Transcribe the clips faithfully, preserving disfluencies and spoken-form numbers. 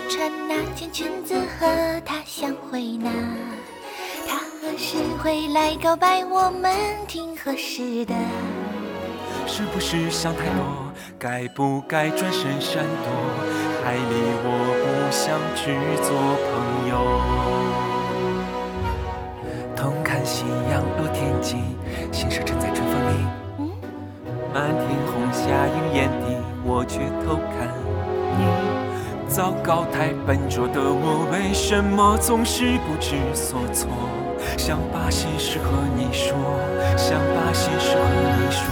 穿那件裙子和他相会呢？他何时会来告白？我们挺合适的。 是不是想太多？该不该转身闪躲？海里我不想去做朋友。同看夕阳落天际，心事沉在春风里。 嗯， 漫天红霞映眼底，我却偷看你。糟糕，太笨拙的我，为什么总是不知所措？想把心事和你说，想把心事和你说。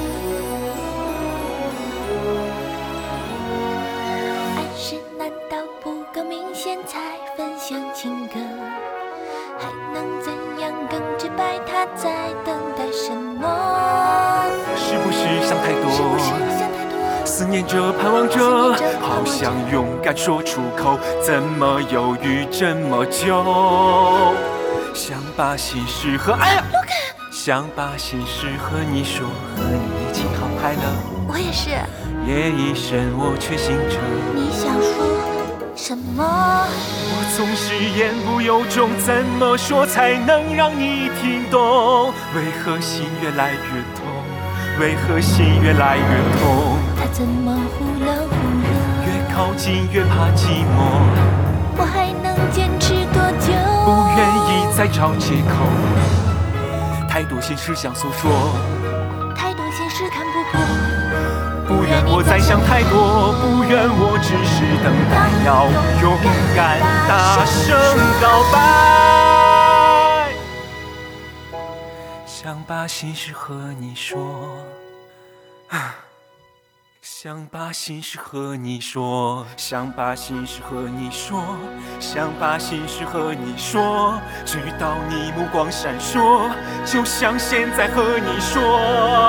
暗示难道不够明显才分享情歌？还能怎样更直白？他在等待什么？ 是不是想太多？ 是不是想太多？ 思念着，盼望着，好想勇敢说出口，怎么犹豫这么久？想把心事和哎呀，想把心事和你说，和你一起好快乐。 我也是。 夜已深，我却醒着。 你想说什么？ 我总是言不由衷，怎么说才能让你听懂？为何心越来越痛？为何心越来越痛？ 他怎么忽冷忽热？ 越靠近越怕寂寞。 我还能坚持多久？ 不愿意再找借口，太多心事想诉说， 太多心事看不破。 不愿我再想太多，不愿我只是等待，要勇敢大声告白。想把心事和你说，想把心事和你说，想把心事和你说，想把心事和你说，直到你目光闪烁，就像现在和你说。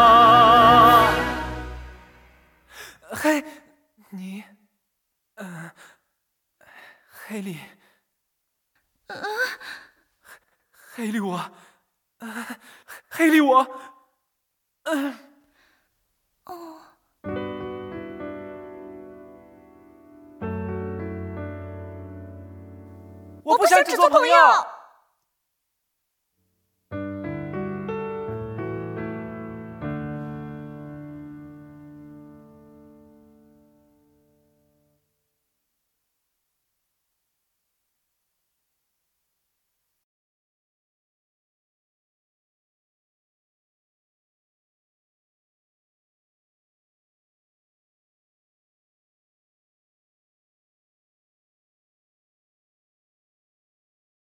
嘿，你，呃，黑莉， 啊， 黑莉我，呃，黑莉我，嗯、 呃，哦。 我不想只做朋友。